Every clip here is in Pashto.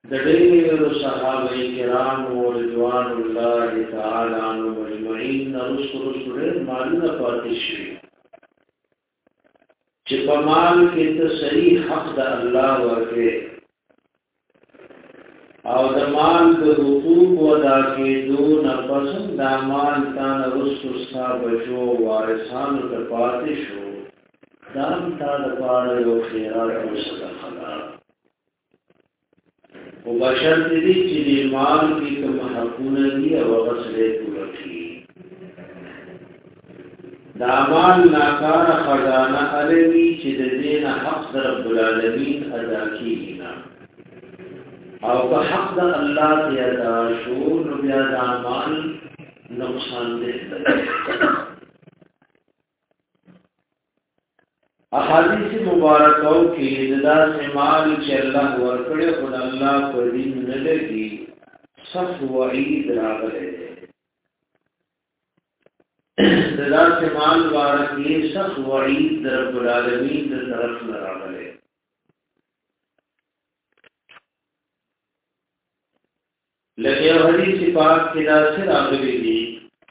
د ډېرو صحابه کرامو رضوان الله تعالی عنهم اجمعین رسول مالونه پاتې شي چې په مال کې ته صحیح حق د الله ورکړي او د مال د حقوق ادا کېدو نه پس د مال تان رسول صاحب جو وارثانو ته پاتې شو دا تا د پاره یو خیرات او صدقه ده او بشر دې چې د مال کې کوم حقونه دي او غسله پوره کړي دا مال ناکار خزانه علوي چې د دین حق رب العالمین ادا کیږي او که حق د الله دی ادا شو نو بیا د مال نقصان دې احادیث مبارکو کې دا مال چې الله ورکړي خو الله په دین نه لګي صف وعید راغلي دا مال ورکړي صف وعید رب العالمین د طرف نه راغلي لکه حدیث پاک کې دا څه راغلي دي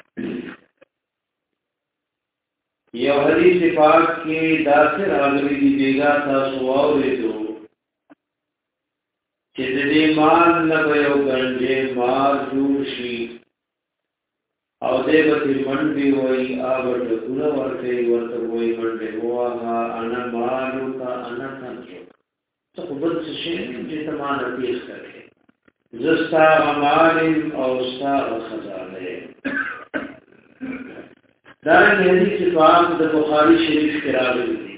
یو حدیث پاک کې دا څه راغلي دي بیګا تاسو واورېدو چې دې مال نه یو ګنجه مال جوړ شي او دې به منډي وای او د ګور ورته ورته وای منډي واه انا مالو کا انا څنګه څه په څه شي چې تمانه پیښ کړي زستا امالم او ستا خزانه دا حدیث پاک د بخاری شریف کې راغلی دی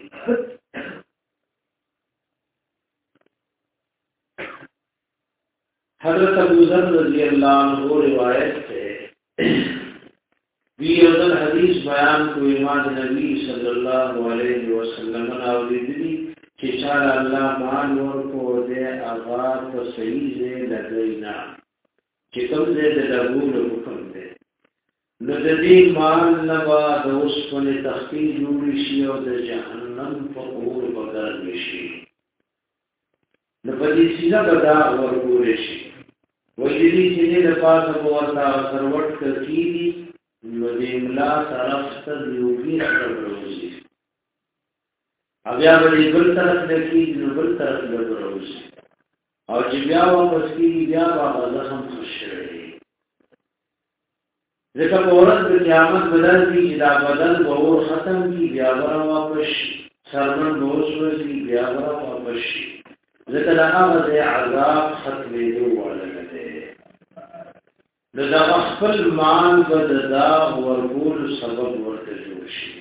حضرت ابو ذر رضی اللہ عنہ روایت ہے وی اول حدیث بیان کو امام نبی صلی اللہ علیہ وسلم نے اوریدلی چې شاء الله مان ورکو دې آغاز په صحیح ځای لګینا چې کوم ځای د لګول حکم دی نو د دې مان لوا د اوس په تخفیف جوړ شي او د جهنم په اور بدل شي نو په دې سیده بدا ورکول شي وایي دې چې د پاسه په ورته سروټ کړي نو دې ملا طرف ته یوګي راوړي بیا به بل طرف لکی نو بل طرف لګروي او چې بیا واپس کیږي بیا به زخم خوشوي ځکه په ورځ د قیامت بدل کی چې دا بدل به اور ختم کی بیا به واپس سرمن نوښوي بیا به واپس ځکه دا هغه عذاب ختمې دی ولله دا خپل مان بددا ورغول سبب ورته جوړ شي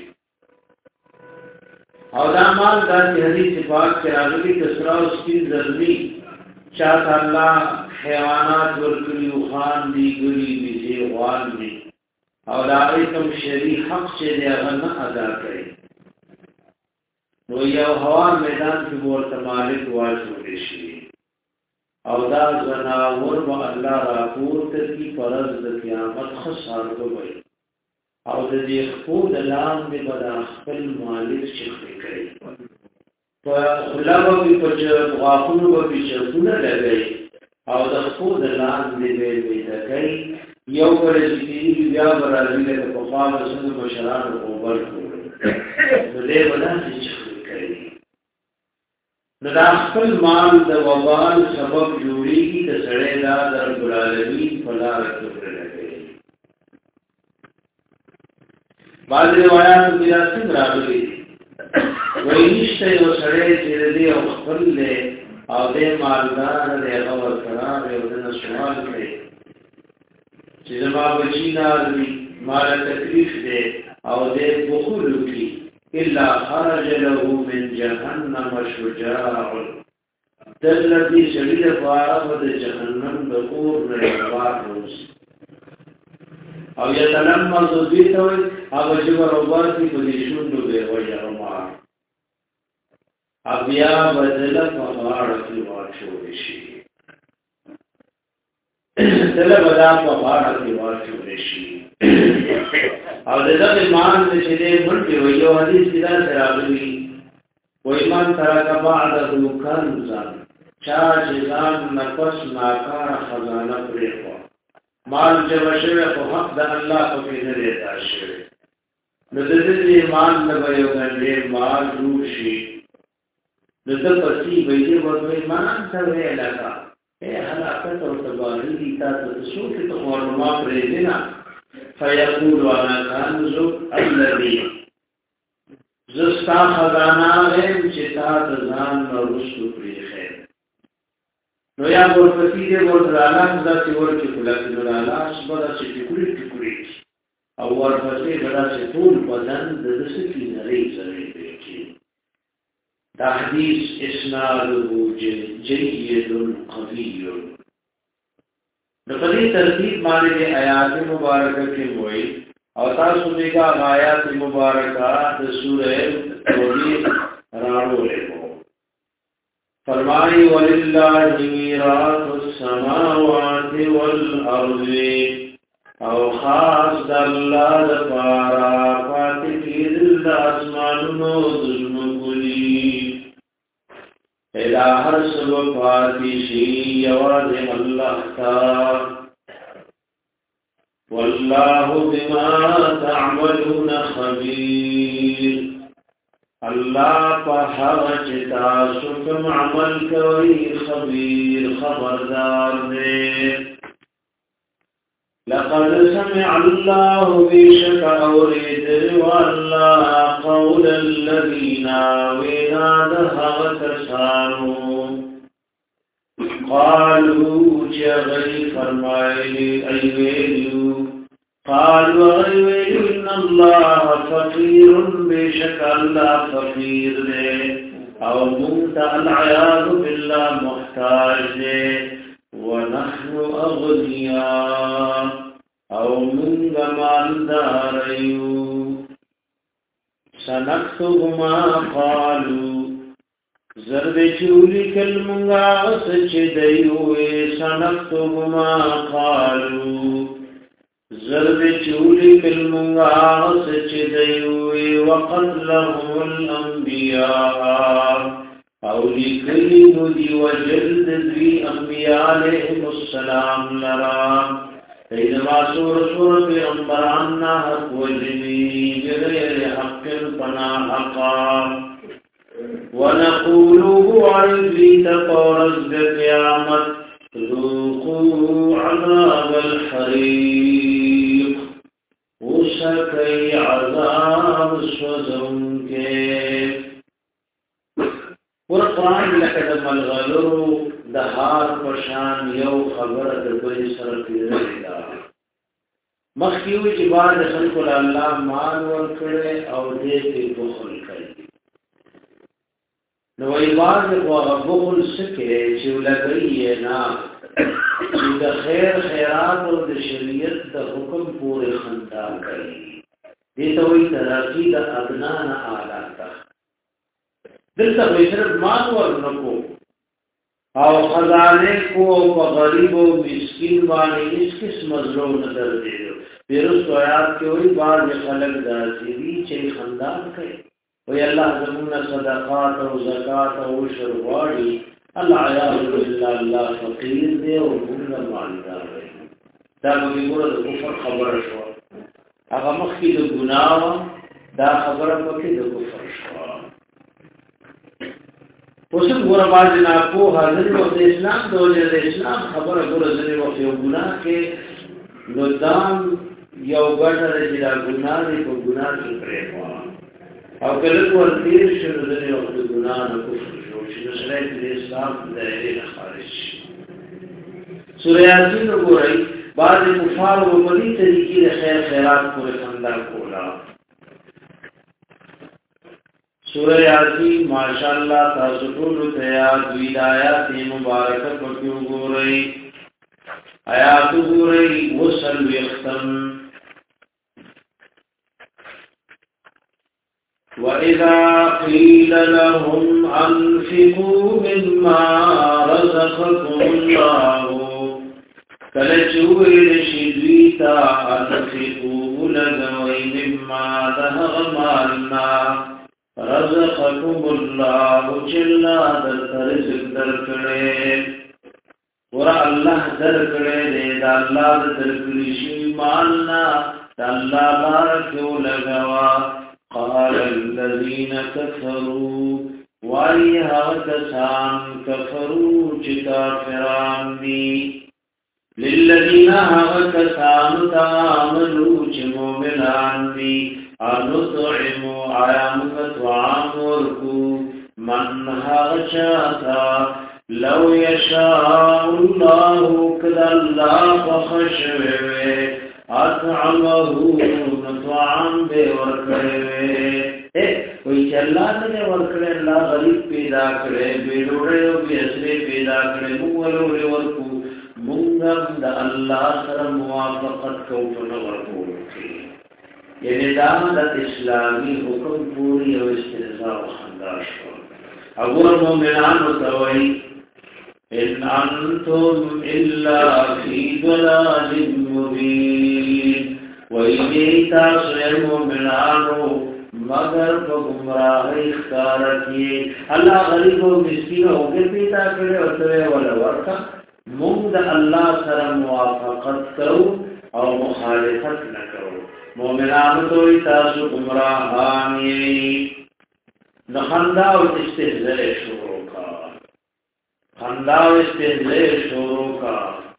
او دا مال دا حدیث پاک کې راغلي کسرا او سپین زرنی چاته الله حیوانات ورکړي خان دی ګوري دی غوان دی او دا کوم شری حق چې دی هغه نه ادا کړي نو یو هوا میدان کې ورته مالک واجب شي او دا زناور به الله راپورته کی پرز د قیامت خسار کوي او د دې خپل لام دې بدا خپل مالک شخصي کوي په خلاصو په غافونو په چرونه لګي او د خپل لام دې دې کوي یو ورځ دې بیا برابرې په خپل سره بشران او بل نو دې بدا شخصي کوي نو دا خپل مال د وبال سبب جوړیږي د سړی دا د رب العالمین په لار کې ورلګي بعض روایت کې راځي راغلي وایي نشته یو سړی چې دې خپل له او دې مالدار له خبر قرار یو د سوال کوي چې زما بچینا مال تکلیف دې او دې بخل کوي الا خرج له من جهنم شجاع الذي شهد فارغ جهنم بقور نواروس او يتلمذ بيته او جبر وبارتي بلشون به ويرما ابيا بدل فغار في واشورشي دل بدا فغار في واشورشي او دغه ایمان چې دې ملک یو حدیث دا راغلی و ایمان ترک بعد ذکرزا چا جزان نفس ناکار خزانه پریخوا مال جمع شوه خو حق دا اللہ کو پیدا دیتا شوه نددی مال نبایو گنده مال روشی ندد پسی بیدی ورموی مان سوی لگا اے حلاقت و تباہی دیتا تسوکی تو ورما پریدنا فیقول وانا کانزو الذی زستا خزانه غیم چتا تزان نرسو پریخه نو یا ورپسی دې ورلاله ځکه ورته کله کله اسبره چې ټکوري او ورپسې بڑا چې ټول بدن د دسکی نری سره دی دا حدیث اسناده جيد قوي نو په دې ترتیب باندې آیات مبارکه کې وایي او تاسو دغه آیات مبارکه د سورې توبې راوړلې فرمائی وَلِلَّهِ مِيرَاثُ السَّمَاوَاتِ وَالْأَرْضِ او خاص د الله د پارا پاتې کېدل د اسمانونو ظلمګلي اله هر سبب پاتې شي یوازې الله تعالی والله بما تعملون خبير الله په هغه چې تاسو کوم عمل کوي خبير خبردار دی لقد سمع الله بشك أوريد والله قول الذين ونادها تسانوا قالوا جغي فرمائي أيويلو قالوا أيويلو إن الله فقير بشك الله فقير لي أو منت العياذ بالله محتاج لي ونحن أغنياء أو من مالداريو سنكتب ما قالوا زرد چولی کلمنگا سچ دیوئے سنكتب ما قالوا زرد چولی کلمنگا سچ دیوئے وقتلهم الانبیاء او لکلی ندی وجلد ذی انبیاء علیہم السلام لرام اینما سور پیغمبراننا حق وجنی بغیر حق پنا حقا ونقولو عزی تقورز قیامت ذوقوا عذاب الحریق وسکی عذاب سوزن کے قرآن لکه د ملغلرو د هار پشان یو خبره د دوی سره پیژنې دا مخکیو چې بعد خلکو الله مال ورکړي او دې کې بخل کوي نو ای بعد هغه بخل سکه چې ولګي نه د خیر خیرات او د شریعت د حکم پورې خندان کوي دې ته وایي ترقی د ادنا نه اعلی دلته به صرف مال ورنکو او خزانه کو په غریب او مسکین باندې هیڅ قسم مظلوم نه درځي پیرس آیات کې وایي بعض خلک داسي چې خندان کوي وی الله زموږ صدقات او زکات او عشر واړي الله عیاذ بالله الله فقیر دی او موږ مالدار دی دا موږ ګوره د کفر خبره شو هغه مخکې د ګناه دا خبره پکې د کفر شو پوسم ګوره باز نه په حاضر او د اسلام د اسلام خبره ګوره ځنې وخت یو ګناه کې نو دام یو ګټه چې دا ګناه دی په ګناه کې پرې او کله ورتیر شنو د یو د ګناه نه کفر شو چې د شریعت د اسلام دایره نه خارج شي سورہ یاسین وګورئ بعض کفار په دې طریقې د خیر خیرات پورې خندل کولا سورہ یاسین ماشاءالله تاسو ټول ته یاد وی آیات مبارکه پکې وګورئ آیات وګورئ وصل یختم وَإِذَا قِيلَ لَهُمْ أَنْفِقُوا مِمَّا رَزَقَكُمُ اللَّهُ كَلَّا شِدْوِيتَا أَنْفِقُوا لَغَوَيْ مِمَّا ذَهَغَ مَالْنَا رزقكم الله جلا در رزق در کړي ور الله در کړي دې دا الله در کړي شي مالنا دا الله بارک لغوا قال الذين كفروا وَإِذَا كَسَانْ كَفَرُوا كَافِرَانْ دِي لِلَّذِينَ كَسَانُ تَعَامَلُوا مُؤْمِنَانْ دِي أَنُطْعِمُوا عَيَامُكَ وَعَمُرْكُ مَنْ هَغَشَاتا لَوْ يَشَاءُ اللَّهُ كَذَا اللَّهُ فَخَشْوِهِ أَطْعَمَهُ نَطْعَمْ بِوَرْكَوِهِ کوئی چلا نے ورکڑے اللہ غریب پیدا کرے بے روڑے او بے اسرے پیدا کرے مولوڑے ورکو منگم دا اللہ سر موافقت کو ورکو یعنی دامت اسلامی حکم پوری او استرزا و خنداش اگر مومنان وتوئی ان انتم الا فی ضلال مبین وَإِذَا تَصْرِمُ مِنْ مگر په گمراهی ښکار کی الله غریب او مسکین او پیدا کړي او ته ولا ورکا موږ د الله سره موافقت کوو او مخالفت نه کوو مؤمنانو ته تاسو گمراهان یې د خندا او استهزاء شروع کا خندا او استهزاء شروع کا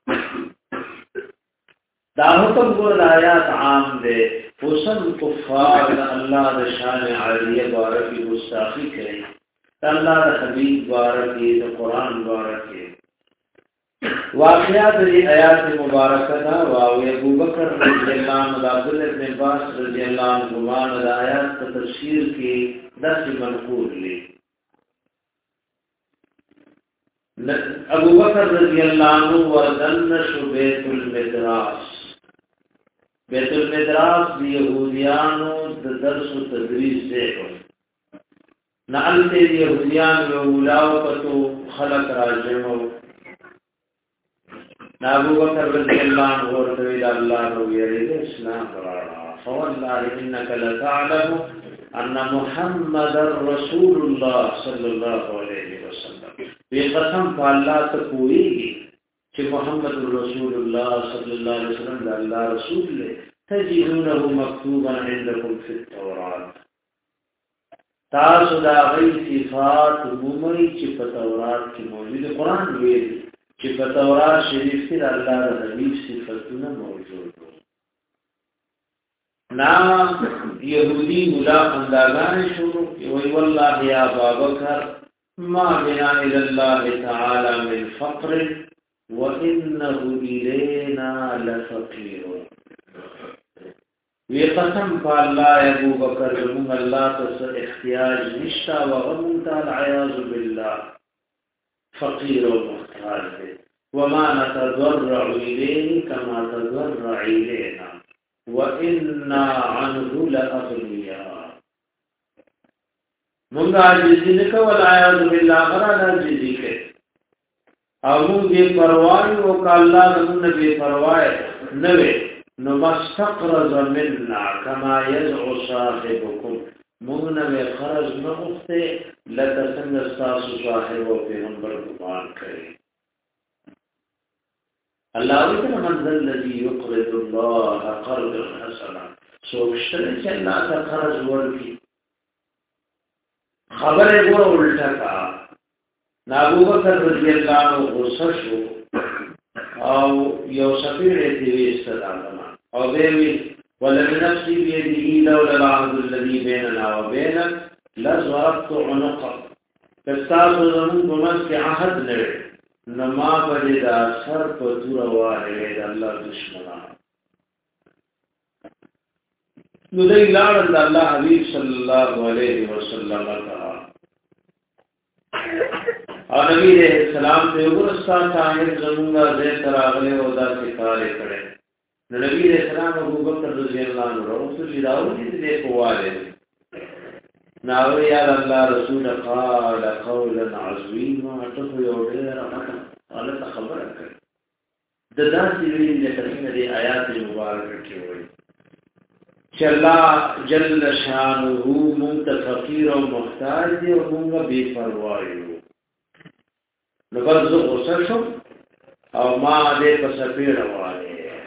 دا حکم ګور آیات عام دي فسن کفار اللہ دا شان عالیہ بارکی گستاخی کریں اللہ دا حبیب بارکی دا قرآن بارکی واقعات دی آیات مبارکہ دا واوی ابو بکر رضی اللہ عنہ دا عبداللہ ابن عباس رضی اللہ عنہ دا آیات کا تفسیر کی دس منقول لی ابو بکر رضی اللہ عنہ وردنش بیت المدراس بیت المدراس دی یہودیانو درس و تدریس دیکھو نعلتے دی یہودیان و اولاو پتو خلق راجمو نابو بکر رضی اللہ عنہ ورطوید اللہ رویرد اسلام قرارا فواللہ انکا لتعلم ان محمد رسول اللہ صلی اللہ علیہ وسلم بے قسم پا اللہ تکوئی گی کہ محمد رسول اللہ صلی اللہ علیہ وسلم دا اللہ رسول لے تجدونه مکتوبا عندكم في التورات تاسو دا غی صفات مومی چی پا تورات کی موجود قرآن ویدی چی پا تورات شریف کی دا اللہ دا حبیب صفتنا موجود نا یهودی ملا خنداغان شروع وی واللہ یا بابکر ما بنا الاللہ تعالی من فقر وَإِنَّهُ إِلَيْنَا لَفَقِيرٌ وی قسم پا اللہ ابو بکر من اللہ تصر اختیاج نشتا وغمتا العیاض باللہ فقیر و مختار دے وما نتضرع إِلَيْهِ كَمَا تضرع إِلَيْنَا وَإِنَّا عَنْهُ لَأَغْنِيَا منگا عجزی نکا والعیاض باللہ غرال عجزی کے امون بے پروائی وکا اللہ نمون بے پروائی نوے نمستقرز مننا کما یزعو صاحبکم مون نوے خرز نمختے لتسنگ استاسو صاحب و پیغمبر گمان کرے اللہ ویتنا منزل لذی یقرد اللہ قرد حسنا سوکشتر چا اللہ تا خرز ورکی خبر گو الٹا کا نابو بکر رضی اللہ عنہ غصہ شو او یو سفیر ایتوی استدامنا او بیوی ولم نفسی بیدی لولا العهد الذي بیننا و بینک لزوربت عنقا کستاسو زمون بمن کی عهد نوے نما بجد اثر پتور وارے دا اللہ دشمنان ندی لارد اللہ حبیب صلی اللہ علیہ وسلم کہا اور نبی علیہ السلام تے ورستا صاحب زمونگا زید تراغلے ودا سکارے کرے نبی علیہ السلام ابو بکر رضی اللہ عنہ رسول جداؤ جیت دے قوالے ناوی یاد اللہ رسول قال قولا عظیما اتفو یوڑیر غلط خبر کرے ددا سیوین جترین دے آیات مبارک کی ہوئی چې الله جل شانه مونږ ته فقیر او محتاج دی او مونږ بے پروا یو نو بس زه غوسه شم او ما دې په سپېړه واله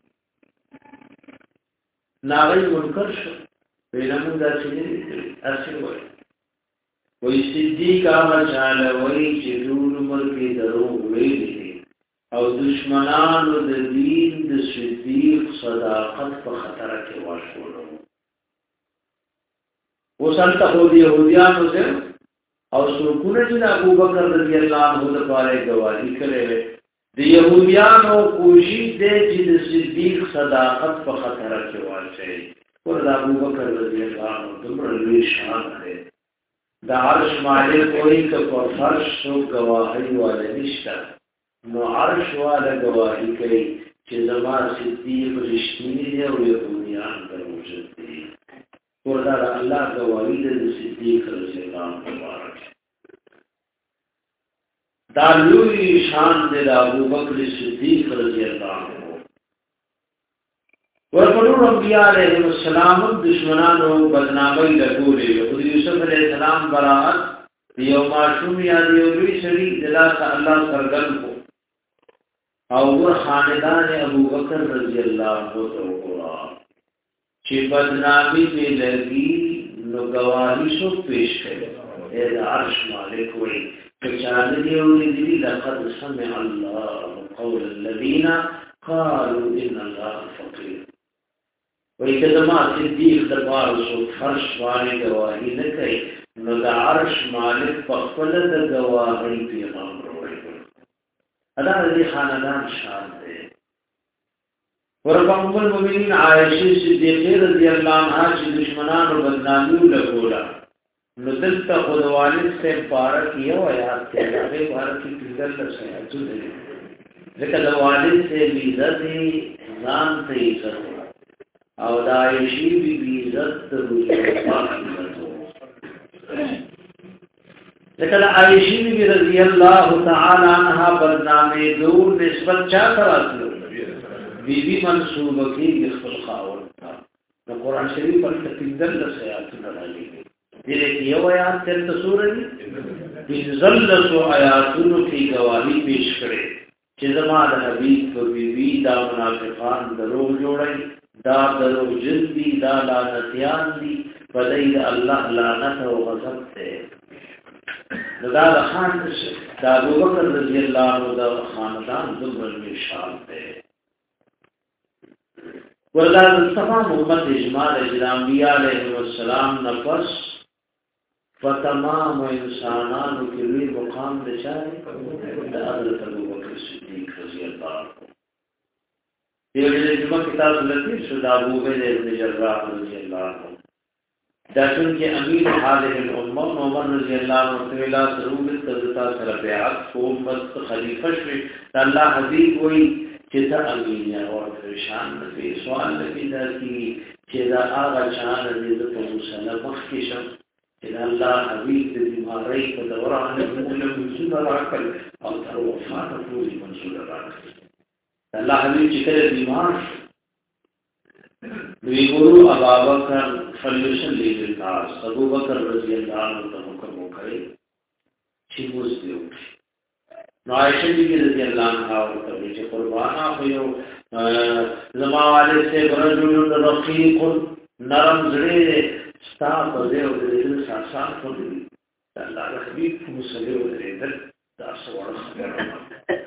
ناغی منکر شو ویلمون دا سنی اصل وی صدیق آغا چاله وی چه دول ملکی دروغ ویلی او دشمنانو د دین د صدیق صداقت په خطر کې واشولو وسلطه خود یهودیانو سے او سرکونه چې ابو بکر رضی الله عنه د پاره گواہی کړي د یهودیانو کوشش دې چې د صدیق صداقت په خطر کې واچي ورته ابو بکر رضی الله عنه دمر لوی شان دی دا عرش مالک کوئی که پر فرش سو گواهی والا نشتا نو عرش والا گواهی کئی چه زمان صدیق رشتینی دی و یهودیان در وجود دی ورده دا اللہ گواهی دی صدیق رضی اللہ مبارک دا لوی شان دی دا ابو بکر صدیق رضی اللہ عنہ ورپنور انبیاء علیہ السلام دشمنانو بدنامی لگولے خود یوسف علیہ السلام براعت یو معشوم یا دیولی سری دلاسا اللہ سرگن کو اور خاندان ابو بکر رضی اللہ عنہ توقعا چی بدنامی میں لگی نو گواہی سو پیش کرے اید عرش مالک ہوئی کچان دیولی دی لقد سمع اللہ قول الذین قالوا ان اللہ فقیر وی که زما صدیق دربار سو فرش والی گواهی نکئی نو دا عرش مالک پخپل دا گواهی پیغام روڑی ادا دی خاندان شان دے ورپا ام المؤمنین عائشی صدیقی رضی اللہ عنہ چی دشمنان و بدنامیو لگولا نو دلتا خود والد سے پارک یو آیات تے آگے پارکی پیدر لسیاتو دے لیکن دا والد سے بیزتی زان تے عزت ہو او دا عائشی بی عزت رجوع پاک عزت ہو لیکن عائشی بی رضی اللہ تعالی عنہ بدنامی دور نسبت چاہ کراتلو بی منصوب کی بخفل خاور تھا قرآن شریف پر تقیدر لسیاتنا ڈالی گئی دیلے کی یو آیات تیر تصور ہے بنزل لسو آیاتونو کی گواہی پیش کرے چیزما دا حبیب بی دا منافقان دروغ جوڑائی دا دروغ جلدی دا لعنتیان دی بدئی دا اللہ لعنت و غضب تے دا خان دا ابو بکر رضی اللہ عنہ دا خاندان دمر میں شان تے وردا مصطفیٰ محمد اجمال اجرامیہ علیہ السلام نفس فتمام انسانانو کی لئے مقام دچائے دا حضرت ابو بکر صدیق رضی اللہ عنہ یہ جمعہ کتاب لطیف شد ابو عبید ابن جراح رضی اللہ عنہ داشن کے امیر حاضر الامہ عمر رضی اللہ عنہ تعالی سروبت تذتا سر بیعت امت خلیفہ شوی اللہ حبیب ہوئی چیزا امین یا اور پریشان نبی سوال نبی دا کی چیزا آغا چان رضیت و مسلم مخکشم چیزا اللہ حبیب بیماری کا دوران مولم منصول راکل اور در وفات پوری منصول راکل اللہ حبیب چکر بیمار ویگورو ابا بکر فلیوشن لیلناس ابو بکر رضی اللہ عنہ تحکم ہو کرے چیموز دے اٹھے نو عائشہ بھی رضی اللہ عنہ ورطا بیچے قربانا خویو زماوالے سے برجل رقیق نرم زڑے ستا قضے و دل ساسان خولی اللہ حبیب مسلے و دل دا سوار خبر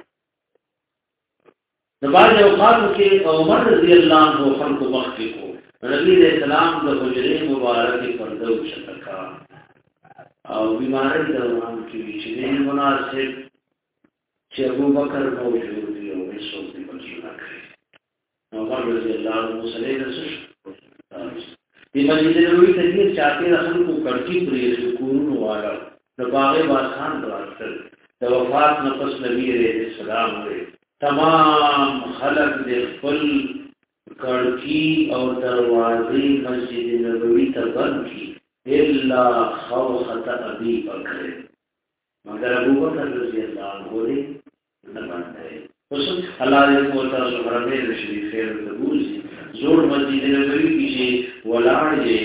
نباز اوقات کے عمر رضی اللہ عنہ خلق مخی کو نبی علیہ السلام دا حجرے مبارکی پردو شتکا اور بیماری دوران کی بیچنے مناسب چھ ابو بکر موجود دی اور میں سوتی مجھونا کرے عمر رضی اللہ عنہ مسئلے نسش یہ مجید نبوی تجیر چاہتے رخل کو کڑکی پریس کورون والا نباغ باسخان دراستر دا وفات نفس نبی علیہ السلام ہوئے تمام خلق دے خپل کڑکی اور دروازے مسجد نبوی تر بند کی الا خوخت ابی بکر مگر ابو بکر رضی اللہ عنہ نہ بند ہے اللہ نے موتا سبحانہ شریف خیر قبول زور مسجد نبوي کې چې ولاړ یې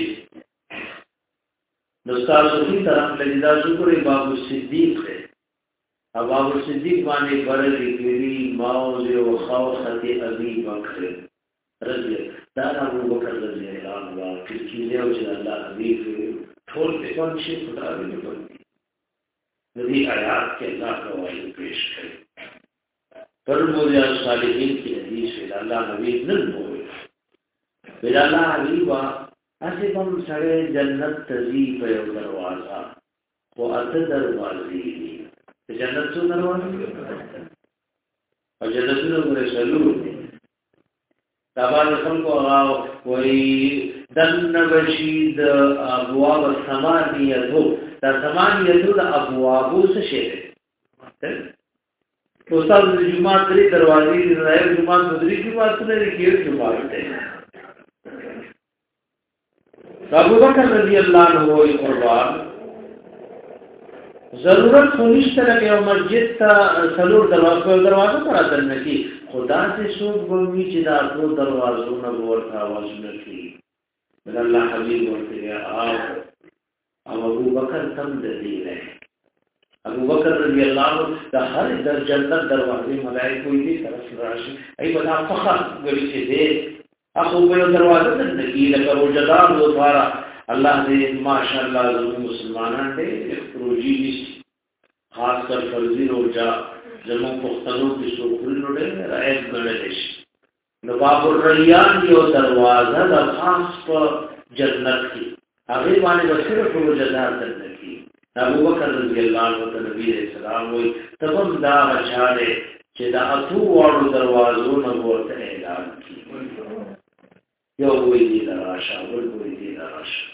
نو تاسو کی طرف لګیدا شکر باب صدیق ہے باب صدیق باندې برل کېږي ماوز او خوخه ابي بکر رضی الله ابو بکر رضی الله عنه چې یو چې الله حبیب ټول په کوم شي خدای دې وکړي دې آیات کې الله تعالی پیش کړي پر مولا صالحین کی حدیث ہے اللہ حبیب نن ہوئے پھر اللہ حبیب اسے ہم سڑے جنت تزی پہ دروازہ وہ ات دروازے جنت تو دروازے اور جنت میں رسول تابع رسول کو آو وہی دن بشید ابواب الثمانیہ دا ثمانیہ دا ابواب سے شہر استاد جمعه درې دروازې دي راځي جمعه درې جمعه څخه کې جمعه ده ابو بکر رضی الله عنه وی قربان ضرورت خونیشته لکه یو مسجد ته څلور دروازه پر اتنه کی خدا سے سوچ بوي چې دا ټول دروازو نه ورته आवाज نه کی بل الله حبیب ورته او ابو بکر تم دې نه ابو بکر رضی اللہ عنہ دا ہر در جنت دروازے ملائکہ کوئی دی طرف راشی ای بنا فخر گلی سے دے اخو بے دروازہ زندگی لکر و جدار و دوارا اللہ دے ماشاءاللہ ضرور مسلمانان دے روجی نیسی خاص کر فرزی رو جا زمون پختنوں کی سوکھری رو دے رائد گڑے دیش نباب الریان دیو دروازہ دا خاص پر جنت کی آگے بانے دا صرف رو جدار زندگی ابو بکر رضی اللہ عنہ نبی علیہ السلام وی تبم دا غچانے چه دا اتو وارو دروازو نبورت اعلان کی یو وی دی دراشا ول وی دی دراشا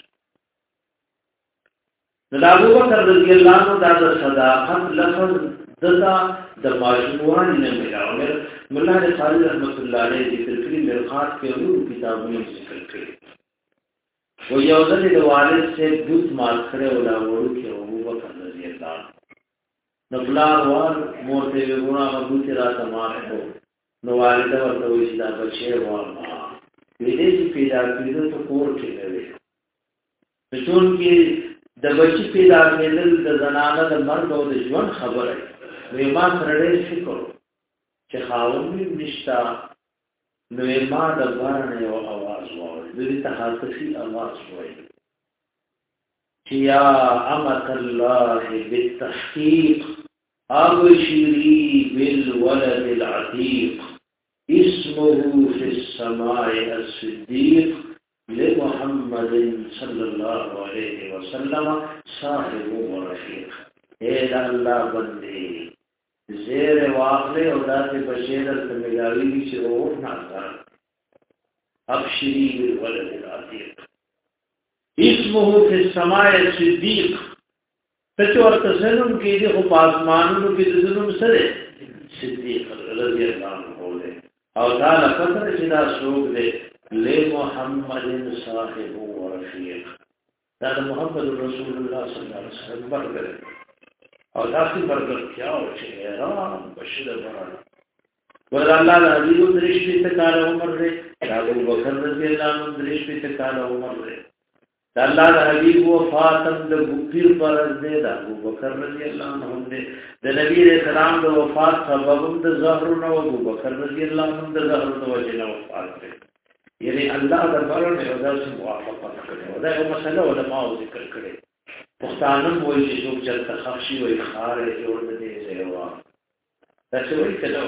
ابو بکر رضی اللہ عنہ دا صداقت لفظ دتا دا ماجموعانی نمیلاو ملا خالد رحمت اللہ علیہ ذکر کری مرخات کے انور کتابوں میں ذکر کری وہ یوزن د والد سے بوت مار کړه ولا ورو کې ابو بکر رضی الله عنه نفلار وار مورته وګورا ابو تیرا تمام هو نو والد ورته وی چې دا بچي وار ما دې چې پیدا کړو ته کور کې لري پښتون کې د بچي پیدا کېدل د زنانه د مرګ او د ژوند خبره وي ما سره فکر چې خاوند نشتا نو ما د بارنه یو आवाज وایي د تحققي आवाज وایي چې یا امت الله بالتحقيق ابشري بالولد العتيق اسمه في السماء الصديق لمحمد صلى الله عليه وسلم صاحب ورفيق اے الله بندے زیر واقع او ذات بشیر الملاوی کی شروع ناظر ابشری بالولد العتیق اسمه فی السماء صدیق تچور تسلم کی دی خو پاسمانونو کی دزنم سره صدیق رضی اللہ عنہ بولے او تعالی پتر چدا سوق دے لے محمد صاحب و رفیق دا محمد رسول اللہ صلی اللہ علیہ وسلم برکت او داسې برکت کیا او چې حیران بشیر بران ور الله د حبیب درش په تکال عمر دې ابو بکر رضی الله عنه درش په تکال عمر دې الله د حبیب وفاتم د بکیر پر دې د ابو بکر رضی الله عنه دې د نبی رسول الله د وفات سبب د زهر نو ابو بکر رضی الله عنه د زهر د وجه نو وفات کړ یعنی الله د بارو نه داسې موافقت کړي او دا یو مسله علماء ذکر کړي پښتانم وایي چې څوک چې تخفشي وي خارې جوړ دې زیوا دا څه وایي کله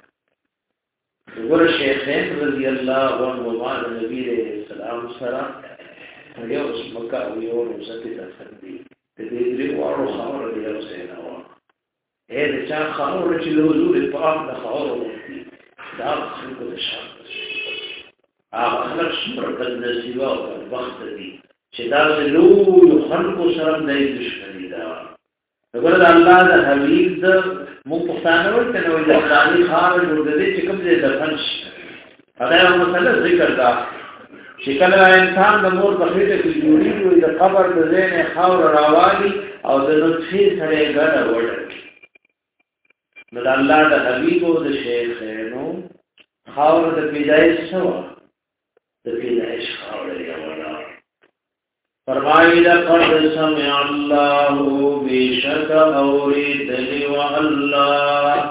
ور شیخین رضی الله عنهما نبی رسول الله سره یو مکه او یو روزه ته تسدي د دې لري وارو خبر دی او سینا وا اې د چا خبر چې له حضور پاک د خبر دا خلکو د شان هغه خلک څومره د نصیب او وخت دي چې دا له خلکو سره د دشمنی دا وګوره الله د حبیب د مو پښتانه ورته نو د ځاني خار جوړ دي چې کوم دې دفن شي دا یو مسله ذکر دا چې کله انسان د مور په خېټه کې جوړي وي د قبر د زین خاور راوالي او د نطفه سره ګډه وړي نو د الله د حبیب او د شیخ نو خاور د پیدایش شو پیدائش خاوری اولا فرمائی لقد سمع اللہ بیشک اوری دلی و اللہ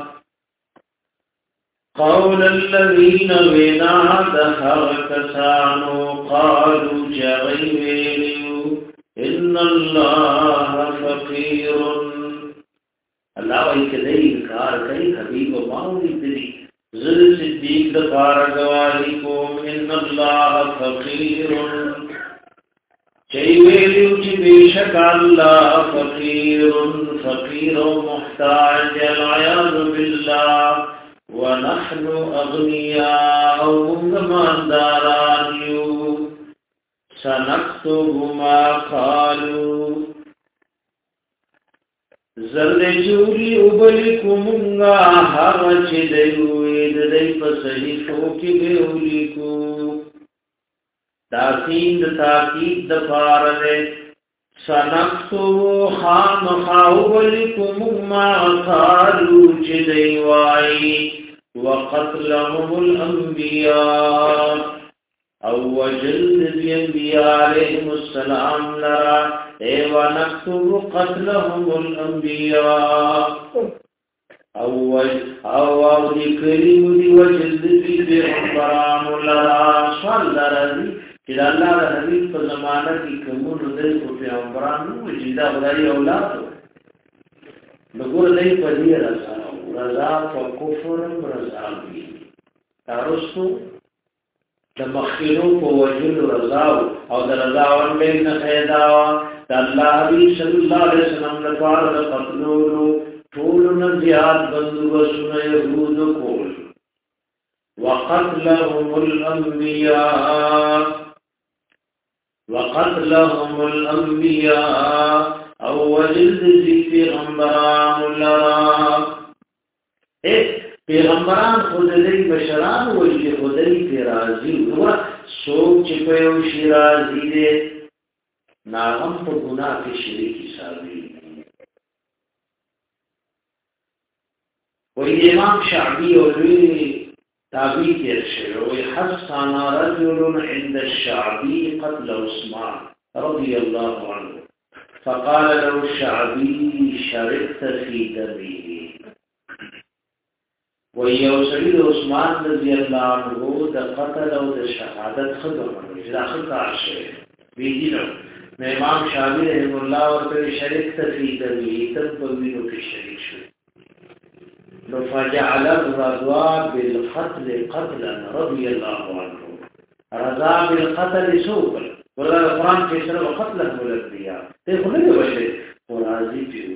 قول الذین وینا دہر کسانو قالو جغیویلیو ان اللہ فقیر اللہ وی کدئی انکار کئی حبیب و ماؤنی تری زل صدیق دفار گواہی کوم ان اللہ فقیر چیویلیو چی بیشک اللہ فقیر فقیر و محتاج العیاذ باللہ ونحن اغنیاء ومنگمان دارانیو سنکتب ما قالو زرد چوری ابلکمونگا حق چی دیوید دی پسحیفو کی بیولیکو تاکید تاکید دفارد سنکتب خام خاوبلکمونگ ما قالو چی دیوائی وقتلهم الانبیاء او وجلد الانبیاء علیہم السلام لرا ونكتب قتلهم الانبیاء او ذکریم دی وجلد بی پیغمبران لرا سوال لرازی کہ اللہ دا حبیب پر زمانہ کی کمون دی کو پیغمبران وجلدہ خدای اولاد نگور دی پدی رضا فکفرم رضا بی تارستو دمخیرو کو وجل رضاو او در رضاوان بین خیداوا دا اللہ حبیب صلی اللہ علیہ وسلم لپار دا قتلولو طولنا زیاد بندوبسون یهود کول وقتلهم الانبیاء او وجلد زی پیغمبران لرا پیغمبران خودلی بشران وجه خودلی پی رازی ہوا سوک چپیو شی رازی دے ناغم پا گناہ کی شریکی سابی وی امام شعبی اولوی تابی کیر شروع حسانا رجل عند الشعبی قتل عثمان رضی اللہ عنہ فقال له الشعبی شرکت فی دمی ویو سید عثمان رضی اللہ عنہ دا قتل او دا شہادت خدمت جدا خطار شئے بیدی نو امام شعبی رحم اللہ ورکر شرک تفید بھی تب بوینو کی شریک شئے نو فجعل الرضا بالقتل قتلا رضی اللہ عنہ رضا بالقتل سوکل ورد قرآن کے سرب قتلا ملک دیا دیکھو نہیں بشے قرآزی پیو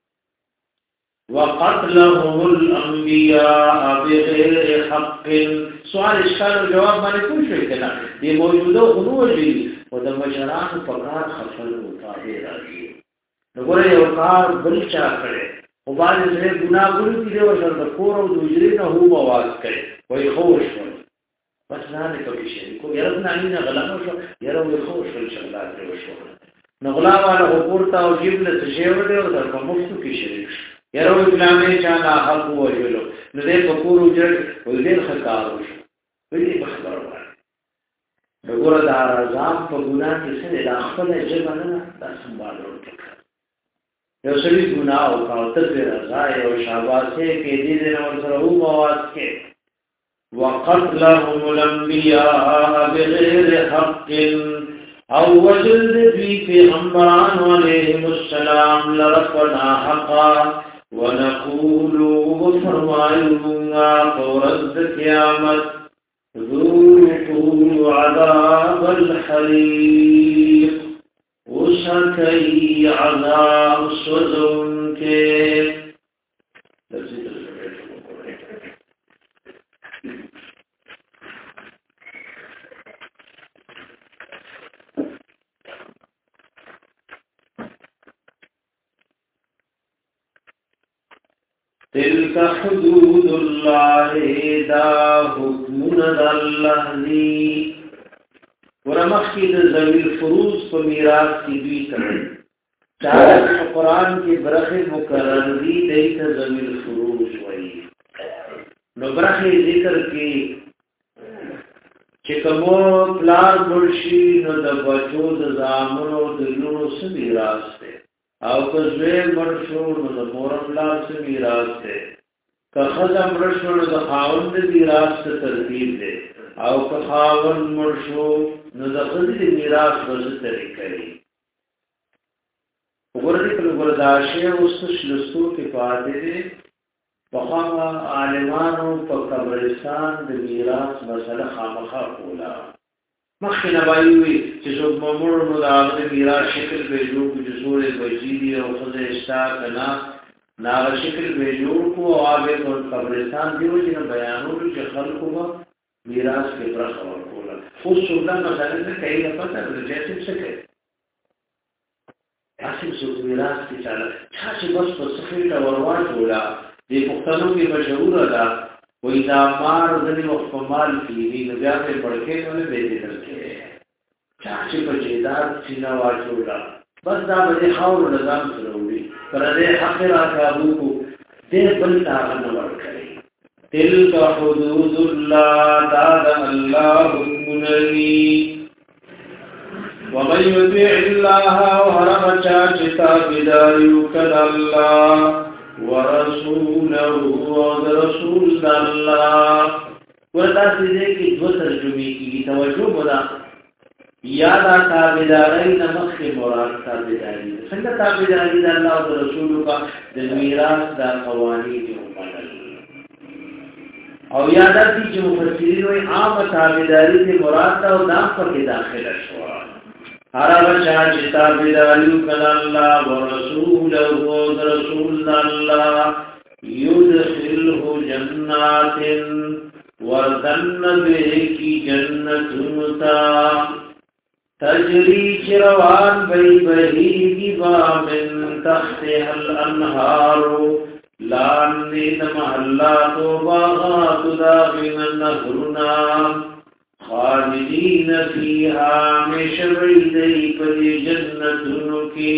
وقتلهم الانبیاء بغیر حق سوال اشکال و جواب مانے کوئی شوئی کنا یہ موجودہ خنوع جی و دا مشران پکار خفل مطابع راضی نگوڑے یوکار بلچا کرے و بعد اسے گناہ گلو کی دے و شرد کور و دوجری نہ ہو مواز کرے وی خوش ول بس نانے کبھی شریکو یرد نامین غلامو شو یرد وی خوش ول شرلات دے و شو نغلا والا حکورتا و جیبل تشیور دے و در پا مفتو کی شریک شو یرو اسلامی چانا حق وجلو ندے پکور اجر ویدین خکارو شو ویدی بخبر وارد بگور دا رضام پا گناہ کسی دا اخفل جمعنا دا سنبالون ککر یو سوی گناہو کاؤتر پی رضای و شعباسے کے دیدن ورسرہو مواز کے وقتلهم الانبیاء بغیر حق او وجلد بی پیغمبران علیہم السلام لرفنا حقا ونقولوا فرمائلنا فورد قیامت ذوقوا عذاب الحریق اسکی عذاب سوزن کے تلک حدود اللہ دا حکمون دا اللہ دی ورمخی دا ذویل فروض کو میراث کی دوی کرن چاہت قرآن کی برخ مقرر دی دیتا ذویل فروض وئی نو برخ ذکر کی چې کوم پلار مرشي نو د بچو د زامنو د لونو سره میراث ده او که زوی مرشو نو د مور پلار سره میراث ده که خزم مرشو نو د خاوند د میراث سره ترتیب ده او که خاوند مرشو نو د خزې د میراث په طریقه دی وګورئ په ګرداشه اوس شلستو کې پاتې دي وخامه عالمانو په قبرستان د میراث مسله خامخا کولا مخکې وایي چې څوک مامور نو د هغه میراث شکل به جوړ کو چې سورې بچی دي او خزه اشتا کنا نا شکل به جوړ کو او هغه په قبرستان دیو چې بیانولو چې خلکو میراث کې برخه ورکوله خو څومره مسله نه کوي نه پته ورته څه کوي اصل څو میراث کې چې بس په سفر ورواټولا دې پښتنو کې مشهور ده وې دا مار ځنی وخت په مال کې نه بیا په پړکې ونه به دې درکې چې په جیدار سینا واټولا بس دا به خاور نظام سره وي پر دې حق راکابو کو دې بل تا نه ورکړي تلک حدود الله داد الله حکمنی ومن يطع الله وهرم چاچتا بدایو کد الله ورسوله ورسول الله وردا دې کې دو ترجمه کیږي توجه ودا یاد تابعداري نمخ مراد تابعداري څنګه تابعداري د الله او رسول کا د میراث د قوانین ومنل او یاد دي چې مفسرین وایي عام تابعداري د مراد او دام په کې داخله شو هر بچا چې تابعداري وکړه الله ورسوله ورسول الله يدخله جنات وردن به کی جنتتا تجری چروان بی بهیگی با من تحتها الانهار لانید محلات و باغات داغن النهرنا خالدین فیها مشویدی پدی جنتنو کی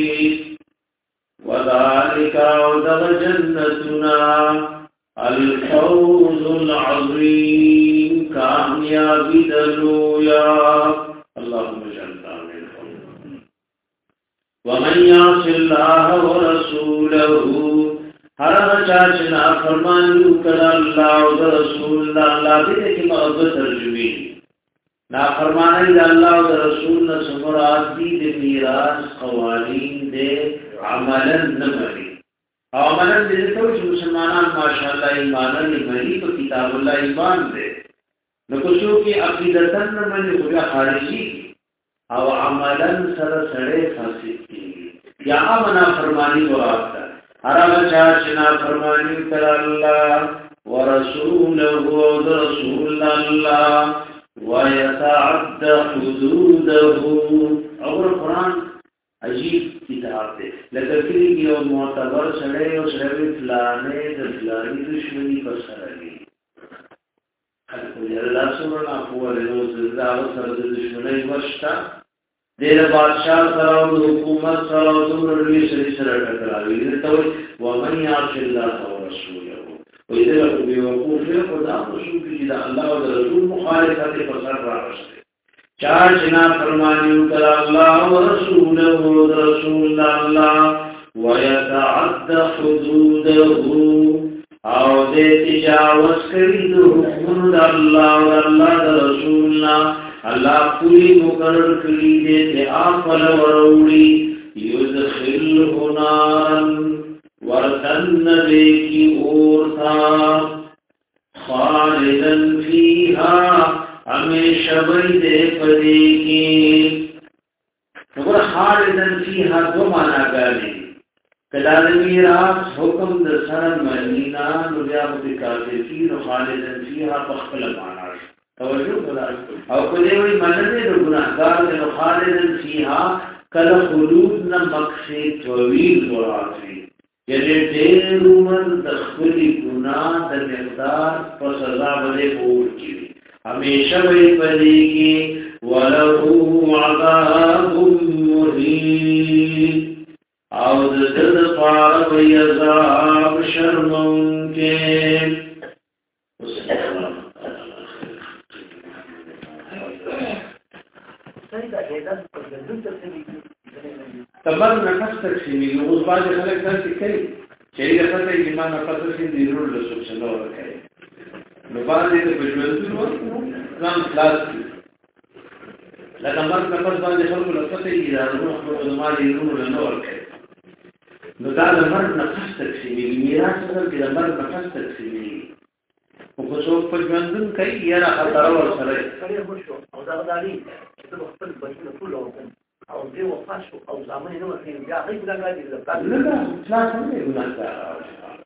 وذالک اوضغ جنتنا الفوز العظیم کامیابی دلویا اللهم اجعلنا منهم ومن يعص الله ورسوله هر چاچنا فرمانیو کړه الله او رسول الله دې کې موضوع ترجمه نا فرمانی د الله او رسول نه مراد دي د میراث قوانین دې عملا نمري عملا دې ته چې مسلمانان ماشاءالله ایمان لري په کتاب الله ایمان دې نو کو شو کې عقیدتن نه باندې خو خارجي او عملا سره سره فاسد دي یا امنا فرمانی ورته هر بچا چې نا فرمانی کړ الله ورسوله ورسول الله ويتعد حدوده او قرآن عجیب کتاب دی لکه کلی یو معتبر سره او سره فلانه د فلانی دشمنی پر سره دی خلکو یې الله سبحانه په له زړه سره د دشمنی ورشتا دغه بادشاہ سره او حکومت سره او ټول سره ټکراوي ته ومن يعص الله ورسوله وإذا بيوقوف خدا رسول کی دا الله او رسول مخالفت پر سر راوسته چار جنا فرمانیو کړه الله او رسول او رسول الله ويتعد حدوده او دې تجاوز کړي د حکم الله او الله رسول الله پوری مقرر کړی دې ته خپل وروړي يدخله نارا وردن بیکی اورتا خالدن فیها ہمیشہ بیدے پدیکی نگر خالدن فیها دو مانا گالی کدال میراث حکم در سرن مہنینا نجاب دکاتفین خالدن فیها پخفل مانا توجہ بلا او کدیوی مننے دو گناہگار دن خالدن فیها کل خلود نمکسی طویل مرافی یعنی دیر عمر دخلی گناہ در مقدار پر سزا بلے پور کی ہمیشہ بھئی پدی کی وَلَهُ عَذَابٌ مُّهِينٌ او دد پار بھئی عذاب شرمون کے تمر نفس تقسیمی اوس باندې خلک داسې کوي چې دا څه ایمان نفس کې دی ورول له څه نه ورکړي نو باندې د بجوړتونو ځان خلاص لکه مرګ نفس باندې خلکو له څه یې راځو خپل مالي ورول نه ورکړي نو دا د مرګ نفس تقسیمی میراث سره کې د مرګ نفس تقسیمی او په څو په ژوندون کوي یا خطر ور سره او دا غالي چې په خپل بچو ټول او دې وفاشو او ځامن نو کې بیا هیڅ څنګه دي نه خلاص نه دی ګناهګار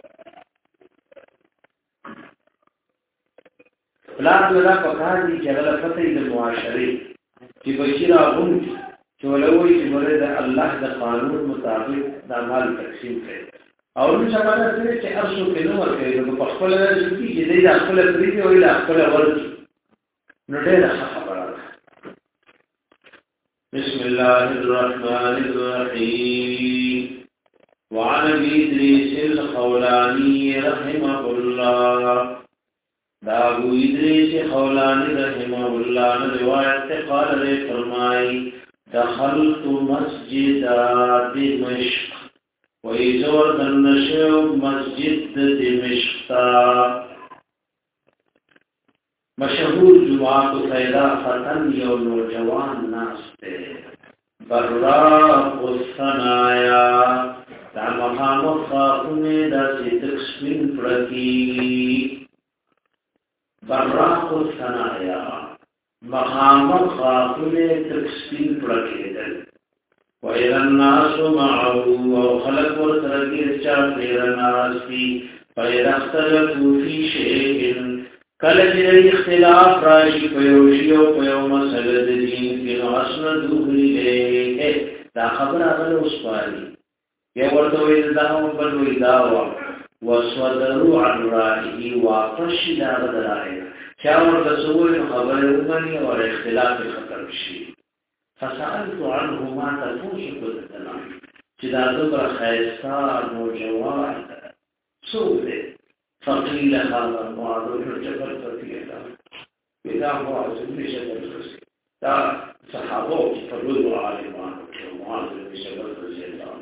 بلاد ولا پکار دي چې غلطه د معاشري چې بشیرا غون چې ولوي چې ولې د الله د قانون مطابق د مال تقسیم کړي او نو څنګه سره چې ارشو کې نو ورکړي په خپل ځکه چې د خپل پریږي او د خپل ورته نو ډېر خبره بسم الله الرحمن الرحيم وعن ابي ادريس الخولاني رحمه الله دا ابو ادریس خولانی رحمه الله نے روایت سے قال نے فرمائی دخلت مسجد دمشق ویزور دنشو مسجد دمشق مشهور جماعت قیدا ختن یو نوجوان ناستے براق الثنایا دا مقام خاقنے دا ستقسمین پرکی براق الثنایا مقام خاقن تکسپین پرکیدل وَإِذَا النَّاسُ مَعَهُ وَخَلَقُ وَتَرَكِرْ چَاپِرَ نَاسِي فَإِذَا اخْتَلَفُوا فِي شَيْءٍ کلجر اختلاف راشی پیوشیو پیو مسئلہ دین کی نواسندوه لے دا خبر اغل اسپاری یا وردوی داو بلوی داوا وَصَدَرُوا عَنْ رَائِهِ وَاقَشِ دَاغَ دَرَائِهِ چاور تصور خبر اومنی اور اختلاف خطر شي فسألت عنه ما تفوش قدتنا جدا دبر خیستا نوجوان سوده فقیل هذا معاذ جبل فتیلا ودا معاذ جبل فتیلا دا صحابو کی فرود عالمان معاذ جبل فتیلا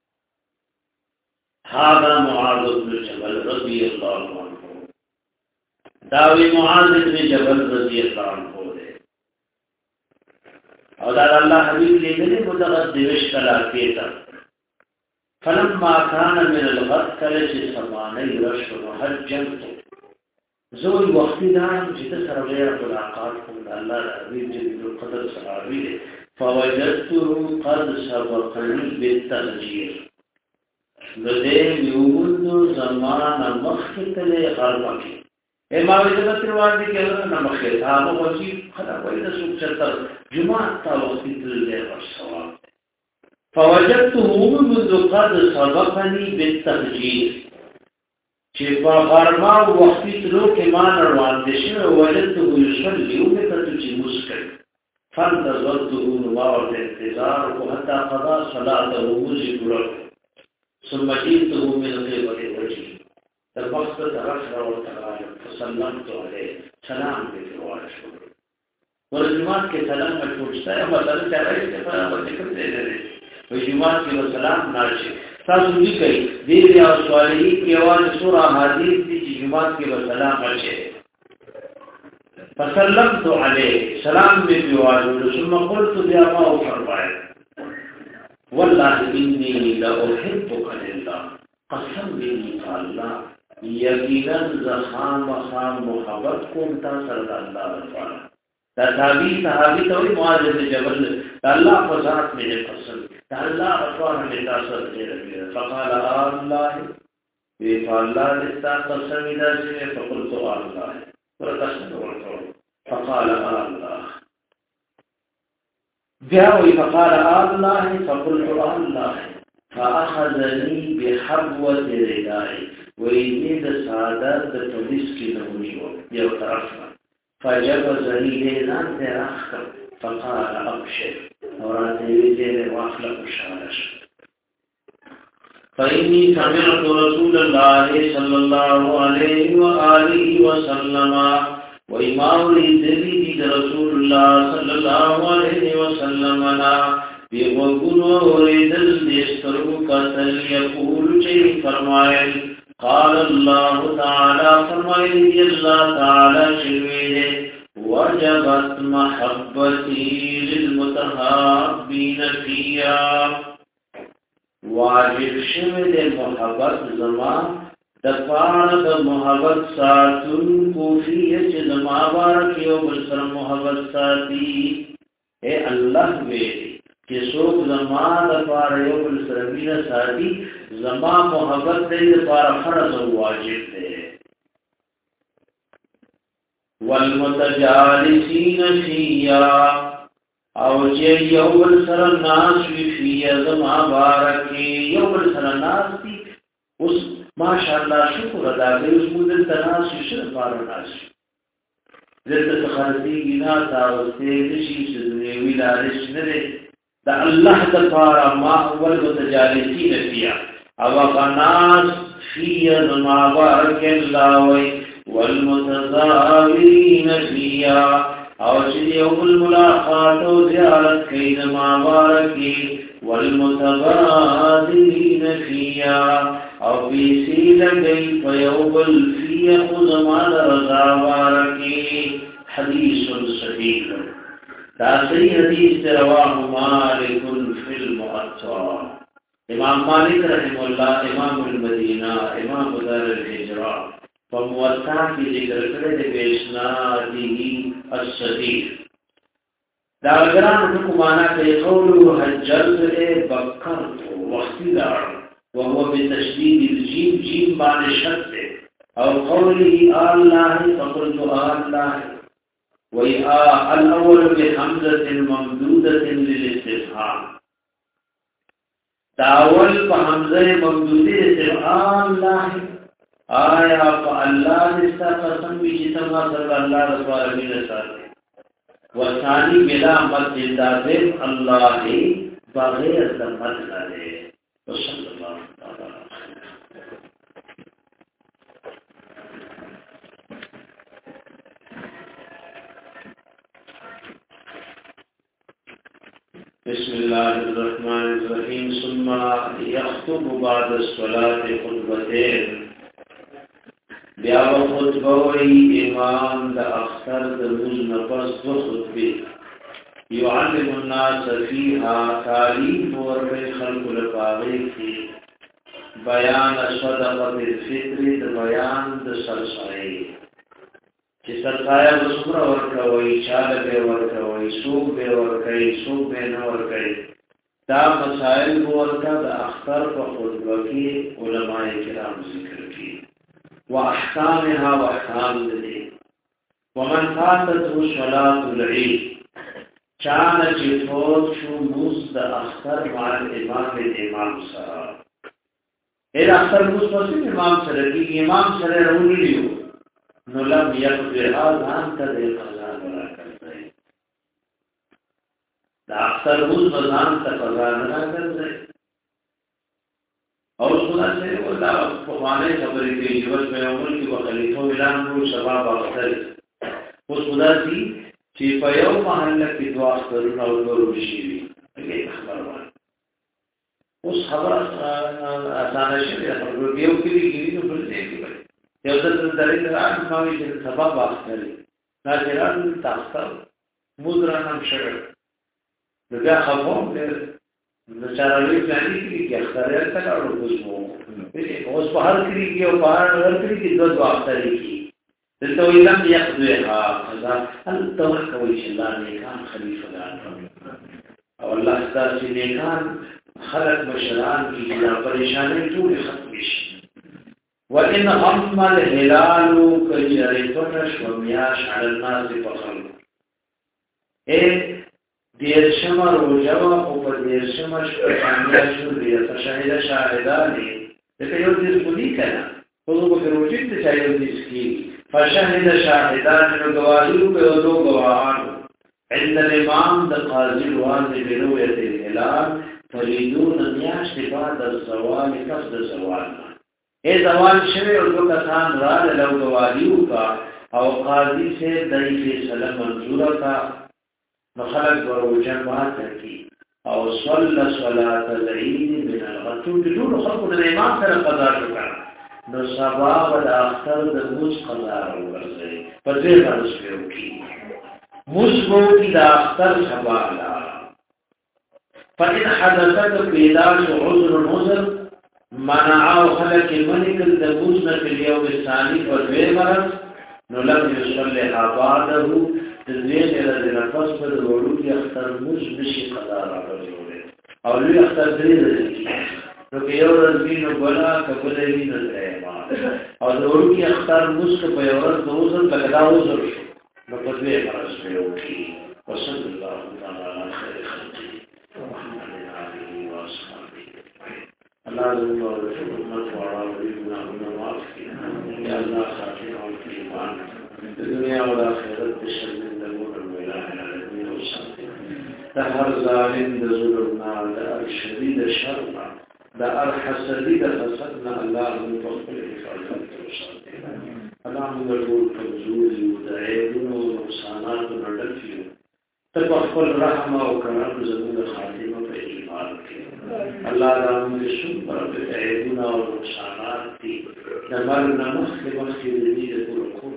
هذا معاذ بن جبل رضی اللہ عنہ داوی معاذ بن جبل رضی اللہ عنہ دے اور دا اللہ حبیب لے گلے مدغت دوشت علاقے تک فلما کان من الغد کلچ سمانی رشو محجمت زوی وقتی دارم جتا سر غیر ملاقات کن اللہ حبیب جبل القدر صحابی دے فوجدته قد سبقنی بالتغجیر لدے یومدو زمان مخت لے غربکی امام جنت روان دي کله نه مخه هغه وځي خدای وایي د څوک چتر جمعه تا وخت تللې ورسوا فوجدته منذ قد سبقني بالتهجير چې په غرما وخت تلو کې مان روان دي شو وجدته يصلي ومته چې مسکر فانتظرته نوار الانتظار حتى قضى صلاته وذكر ثم جئته من قبل وجهه المقصد رفع والتغاير فسلمت عليه سلام بفروال شکر ورجمات کے سلام میں پوچھتا ہے مطلب چاہ رہا ہے کہ فرام ذکر دے دے وجمات کے سلام نارشے تاسو بھی کئی دیر یا سوالی کی آواز سورہ حدیث دی جمعات کے سلام نارشے فسلمت عليه سلام بفروال ثم قلت بیا ما فرمائے والله انی لأحبك لله قسم بینی فاللہ یقینا زخام وخام محبت کون تا سرد اللہ رفعنا تا صحابی توی معاذ بن جبل تا اللہ فضات میں قسم تا اللہ رفعنا میں تاثر دے رکھے فقال اللہ فاللہ لستا قسم ادا سے فقلت اللہ ورقسم ورقو فقال اللہ بیاوی فقال اللہ فقلت اللہ فاخذني بحبوه ردائي ويزيد سعادات التوليس کی نمونیو یو طرفنا فجبزني لينان تراخر فقال ابشر وراتي وزير واخلق شارش فإني سمعت رسول الله صلى الله عليه وآله وسلم وإمام لذلك رسول الله صلى الله عليه وسلم زمنا بیغوگنو ریدل دیسترو قتل یقول چی فرمائل قال اللہ تعالی فرمائل اللہ تعالی شویدے وجبت محبتی للمتحابین فیا واجب شوید محبت زمان دفار د محبت ساتون کوفیه چې زما بارک یو بل سره محبت ساتي اے الله وی چې څوک زما دفار یو بل سره مینه ساتي زما محبت دې لپاره فرض او واجب دی والمتجالسین فیا او چې یو بل سره ناس وی فیا زما بارک یو بل سره ناس دي اوس ماشاءالله شکر ادا کوي اوس موږ د تناسب سره پاروناش دلته خالصي ګنا تاسو نشي چې دوی لارښ نه دي د الله تعالی ما اول متجالسین فیا او قناس فی ما بارک الله والمتزاورین فیا او چې یو الملاقات او زیارت کوي ما بارک والمتبادلین فیا او بیسی لگئی فیوبل فی خزمان رضا وارکی حدیث صحیح دا صحیح حدیث رواہ مالک فی المعطا امام مالک رحم اللہ امام المدینہ امام دار الحجرہ فموطا کی ذکر کرد بیشنادی الصحیح دا گران حکمانا کہ قولو حجرت بکرت وقتی دار وهو بتشديد الجيم جيم بعد شد او قوله الله فقلت الله الاول بحمزه ممدوده للاستفهام داول بحمزه ممدوده استفهام الله آیا فالله استقسم بجتما صلى الله رسول الله ساتھ وثانی بلا مد دازم الله بغیر مد لے وصلى الله تعالى بسم الله الرحمن الرحيم ثم يخطب بعد الصلاة خطبتين بیا خطبه وی امام د اختر د روز نفس دو خطبه يعلم الناس فيها تعليم ورغي خلق لپاره کی بیان صدقه الفطر د بیان د سرسایي چې سرسایه وسره ورکوي چاله به ورکوي سوق به ورکوي سوق به نه ورکوي دا مسائل ورته د اختر په خطبه کې علما کرام ذکر کړي واحکامها واحکام دې ومن فاتته صلاه العيد چانه چې فوت شو موږ د اختر مع امام سره اې اختر موږ پسې امام سره کې امام سره راولېو نو لم يقدرها ځان ته د قضا ورا کوي د اختر موږ ځان ته قضا نه کوي او څنګه چې ولا په باندې خبرې کوي چې په عمر کې وخلیفو اعلان وو شباب اختر اوس وداسي چې په یو محله کې دوا سترونه او ورو شي وي خبره اوس خبره اسانه شي خبره یو کلی کې نو بل ځای کې یو څه درې دران نوې چې سبب واخلي دا جران تاسو مودره نام شګر دا خبره د چارالي پلاني کې اختیار ته راوړو اوس په هر کلی کې او په هر کلی کې دوه اختیاري کې دلته ویلم یقضیها قضا التوکل ان شاء الله نیکان خلیفہ دار او الله ستاسو نیکان خلق مشران کی بلا پریشانی ټول ختم شي وان هم الهلال کجریتون شومیاش علی الناس فخر اے دیرشم روجوا او په دیرشم شومیاش شو دی شاهد شاهدانی دغه یو دې بولی کنه په لوګو روجې ته چایو دې سکی فشهد شاهدان گواهی په دو گواهان عند الامام د قاضي واضح برؤيه الهلال فریدون میاشت بعد الزوال قصد زوال اے زوال شوه او دو کسان را له گواهی او قاضي سے دای فیصله منظور کا خلق ورو جماعت کی او صلى صلاة العيد من الغد ټول خلق د امام سره قضا وکړه نو سبا ول اختر د موس قضا ورغی په دې باندې وکړي موس وو کی د اختر سبا لا فإن حدثت بلاش عذر منعه خلق الملك الدبوس في اليوم الثاني والوي مرض نو لم يصلي بعده تزویر الى نفس پر ورو کی اختر موس نشي قضا راغلی او لوی اختر درې نو که یو ورځ وینو بلا کبلې وینو درېما او د ورو کی اختر موس په یو ورځ دوزر لګا وزر نو په دې مرز یو کی وصلی الله تعالی علی خیر خلقه محمد علیه و اصحابہ الله دې او امت والا دې ګناهونه معاف کړي یا الله خاطر او ایمان دنیا او آخرت په شرط د موږ ویلا العالمین او ساتي د هر ظالم د ظلمنا د هر شدید شرنا د هر حسدی د حسدنا الله موږ خپل حفاظت وساتي الله موږ ټول کمزوري او د عیبونو او نقصاناتو نه ډک یو ته خپل رحم او کرم زموږ خاتمه په ایمان کې الله موږ شکر په عیبونو او نقصانات دي د مرګ نه مخکې د دې د ټول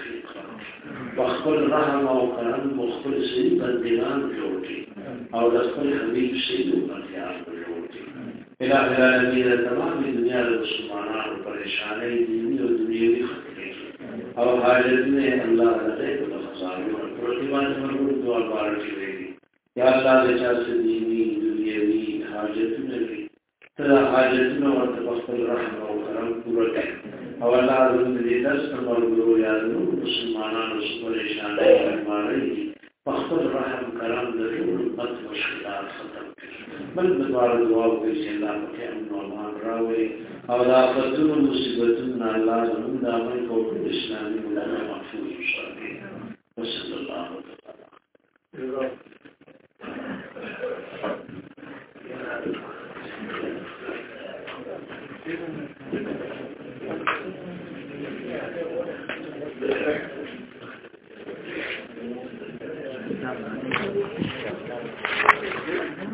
وخپل رحم او کرم مخفل سید بندگان جوړ کی او د خپل حبیب سید بندگان جوړ کی الہ العالمین تمام دنیا د مسلمانانو پریشانې دینی او دنیوي خطرې او حاجتونه الله تعالی په خزانه او پرتیبان مرګ دعا بارکی وی یا الله دې چې دینی دنیوي حاجتونه دي تر حاجتونه او خپل رحم او کرم پورا کړي او الله دې درس مرګو یا نور مسلمانانو سره شانه فرمایي خپل رحم کرم دې امت مشکلات ختم کړي بل بدوار دعا وکړي چې الله په امن او امان راوړي او دا فتنو مصیبتونه الله زموږ د عمل کوو اسلامي مولا محفوظ وساتي وصلی الله تعالی